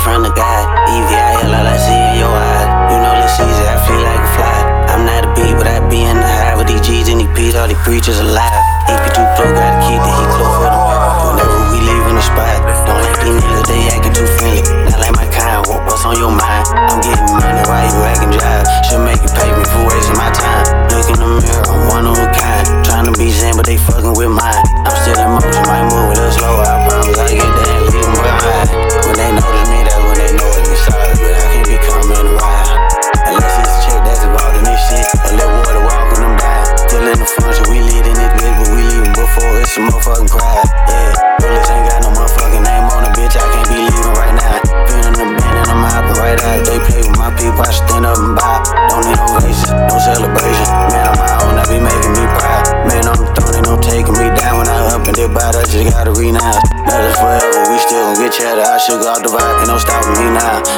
from the God. EVIL, all I see in your eyes. You know this easy, I feel like a fly. I'm not a bee, but I be in the hive with these G's and these P's, all these preachers alive. EP too close, gotta keep the heat close for them. Whenever we leave in the spot, don't like these niggas, they acting too friendly. Not like my kind, what's on your mind? I'm getting money while you acting jive. Should make you pay me for wasting my time. Look in the mirror, I'm one of a kind. Trying to be zen, but they fucking with mine. I'm still in motion, might move a little slower. I promise I get there and leave them behind. When they notice me, that's when they know it be sorry, but I can't be coming in a ride. Unless it's a chick that's involved in this shit, a little water walking them down. Still in the function, we lead in this bitch, but we leaving before it's a motherfucking crowd. Yeah, bullets ain't got no motherfucking name on the bitch, I can't be leaving right now. Been in the band and I'm hopping right out. They play with my people, I stand up and bow. Don't need no races, no celebration. Man, on my own, I be making me proud. Man, on the throne, ain't no taking me down. When I up and dip out, I just gotta renounce. That is forever, we still gon' get cheddar. I shook off the vibe, ain't no stopping me now.